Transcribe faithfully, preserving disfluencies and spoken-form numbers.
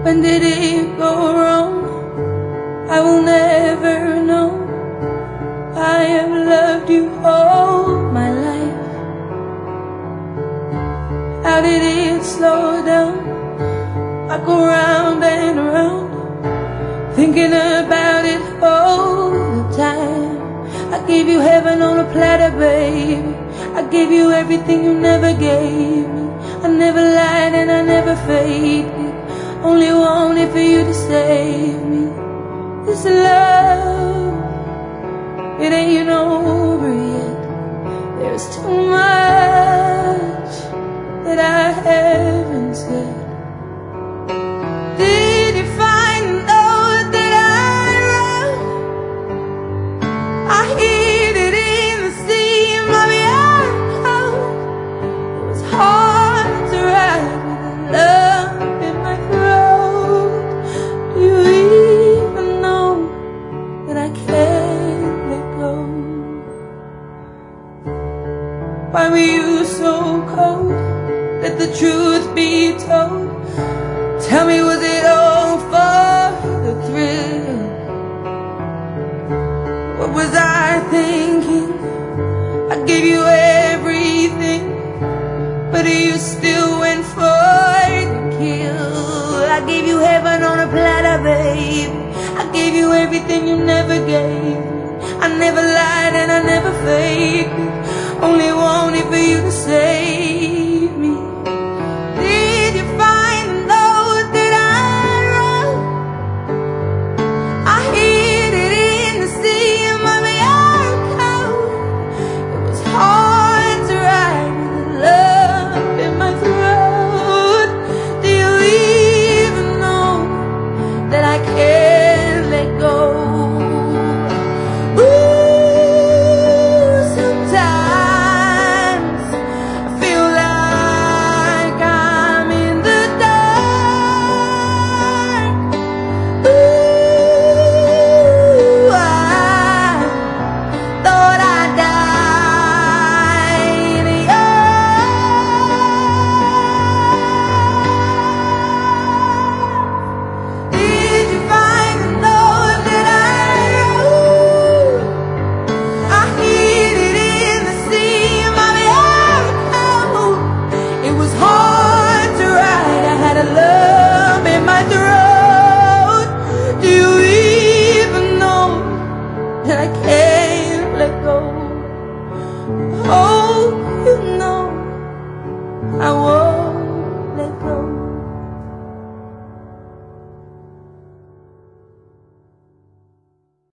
When did it go wrong? I will never know. I have loved you all my life. How did it slow down? I go round and round, thinking about it all the time. I gave you heaven on a platter, baby. I gave you everything you never gave me. I never lied and I never faked it. Only wanted for you to save me. This love, it ain't over yet. There's too much that I haven't said. Did you find out that I wrote? I hid it in the seam of your coat. It was hard to write with love in my throat. Do you even know that I can't let go? Why were you so cold? Let the truth be told. Tell me, was it all for the thrill? What was I thinking? I gave you everything, but you still went for the kill. I gave you heaven on a platter, babe. I gave you everything you never gave me. I never lied and I never faked it. Only wanted for you to save me. Did you find the note that I wrote? I hid it in the seam of your coat. It was hard to write with love in my throat. Do you even know that I can't let go? Ooh, sometimes I feel like I'm in the dark. Ooh, I thought I'd die in your arms. Did you find the note that I wrote? I hid it in the seam of your coat. It was hard to write. I had a lump in my throat. Do you even know that I can't let go? Oh, you know I won't.